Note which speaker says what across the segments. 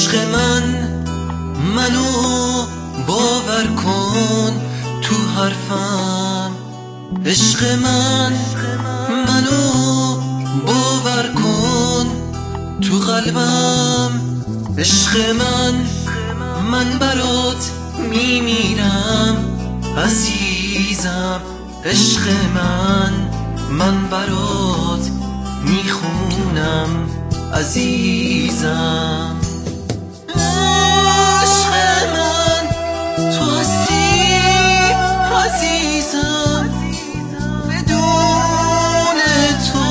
Speaker 1: عشق منو باور کن تو حرفم. عشق منو باور کن تو قلبم. عشق من برات میمیرم عزیزم. عشق من برات میخونم عزیزم. عشق من تو هستی عزیزم، بدون تو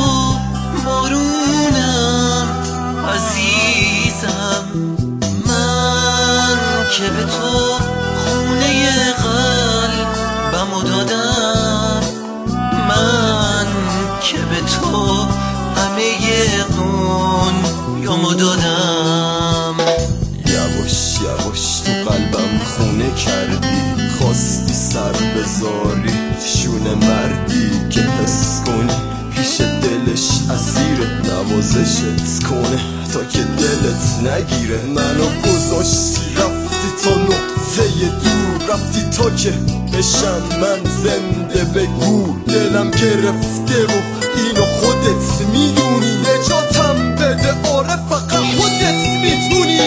Speaker 1: بارونم عزیزم. من که به تو خونه قلبمو دادم، من که به تو همه دنیامو دادم.
Speaker 2: یواش یواش تو قلبم خونه کردی، خواستی سر بذاری شونه مردی که حس کنی پیش دلش اسیرت نوازشت کنه تا که دلت نگیره. منو گذاشتی رفتی تا نقطه دور، رفتی تا که بشم من زنده به گور. دلم گرفته و اینو خودت میدونی، نجاتم بده آره فقط خودت میتونی.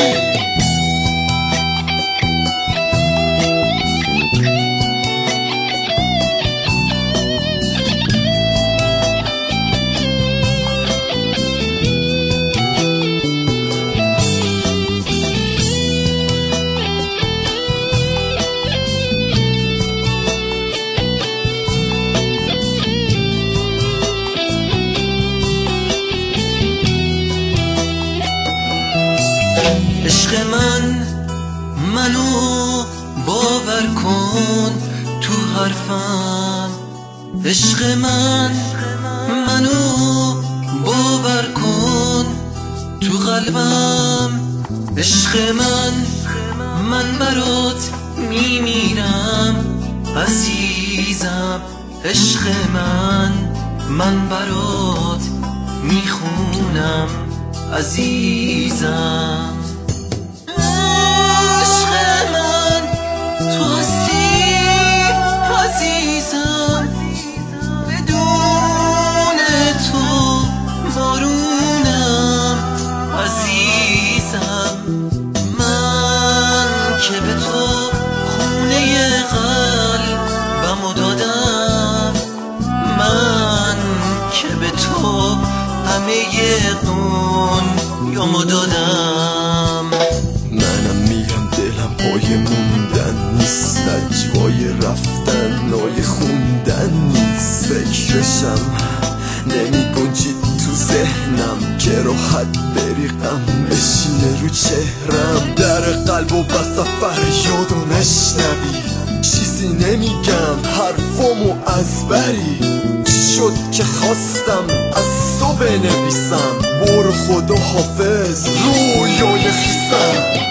Speaker 1: عشق منو باور کن تو حرفم. عشق منو باور کن تو قلبم. عشق من برات میمیرم عزیزم. عشق من برات میخونم عزیزم. عشق من تو هستی عزیزم، بدون تو بارونم عزیزم. من که به تو خونه قلبمو دادم، من که به تو همه دنیامو دادم.
Speaker 2: منم میگم دلم پای موندن نیست، نجوای رفتن نای خوندن نیست. فکرشم نمی گنجید تو ذهنم که راحت بریقم بشینه رو چهرم. در قلب و بس فریادو نشنوی، چیزی نمیگم حرفامو از بری. چی شد که خواستم از تو بنویسم، برو خدا حافظ رویای خیسم.